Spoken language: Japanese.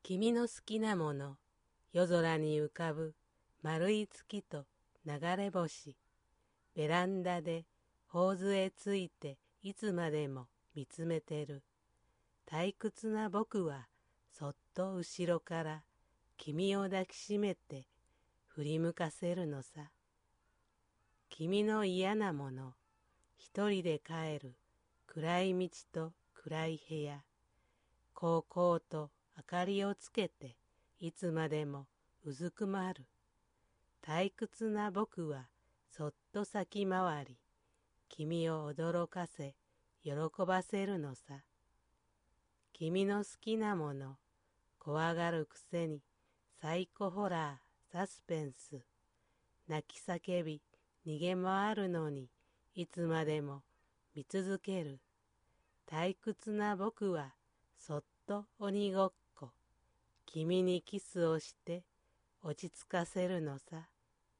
君の好きなもの、夜空に浮かぶ丸い月と流れ星。ベランダで頬杖ついていつまでも見つめてる。退屈な僕はそっと後ろから君を抱きしめて振り向かせるのさ。君の嫌なもの、一人で帰る暗い道と暗い部屋。こうこうと明かりをつけていつまでもうずくまる。退屈な僕はそっと先回り、君を驚かせ喜ばせるのさ。君の好きなもの、怖がるくせにサイコホラー、サスペンス。泣き叫び逃げ回るのにいつまでも見続ける。退屈な僕はそっと鬼ごっこ、君にキスをして落ち着かせるのさ。